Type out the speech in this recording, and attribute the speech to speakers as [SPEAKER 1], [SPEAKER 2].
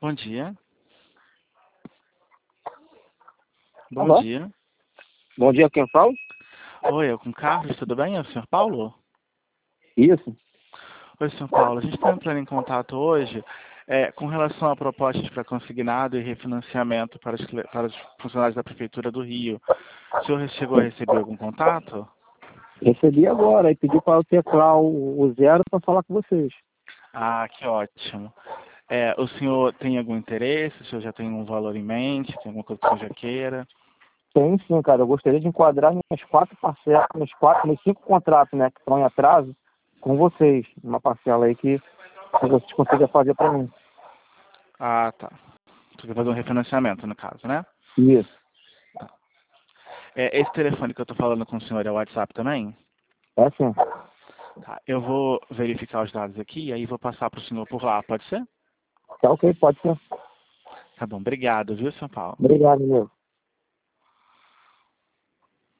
[SPEAKER 1] Bom dia. Bom
[SPEAKER 2] Alô?
[SPEAKER 1] dia.
[SPEAKER 2] Bom dia, quem fala?
[SPEAKER 1] Oi, eu com o Carlos, tudo bem? É o senhor Paulo?
[SPEAKER 2] Isso.
[SPEAKER 1] Oi, senhor Paulo. A gente está entrando em contato hoje com relação a propostas para consignado e refinanciamento para os funcionários da Prefeitura do Rio. O senhor chegou a receber algum contato?
[SPEAKER 2] Recebi agora e pedi para eu teclar o zero para falar com vocês.
[SPEAKER 1] Ah, que ótimo. O senhor tem algum interesse? O senhor já tem um valor em mente? Tem alguma coisa que o senhor já queira?
[SPEAKER 2] Tem sim, cara. Eu gostaria de enquadrar minhas 4 parcelas, meus 5 contratos, né, que estão em atraso, com vocês. Uma parcela aí que vocês consigam fazer para mim.
[SPEAKER 1] Ah, tá. Você quer fazer um refinanciamento, no caso, né?
[SPEAKER 2] Isso.
[SPEAKER 1] Esse telefone que eu estou falando com o senhor é o WhatsApp também?
[SPEAKER 2] É sim.
[SPEAKER 1] Tá, eu vou verificar os dados aqui e aí vou passar para o senhor por lá, pode ser?
[SPEAKER 2] Tá ok, pode ser.
[SPEAKER 1] Tá bom, obrigado, viu, São Paulo?
[SPEAKER 2] Obrigado, meu.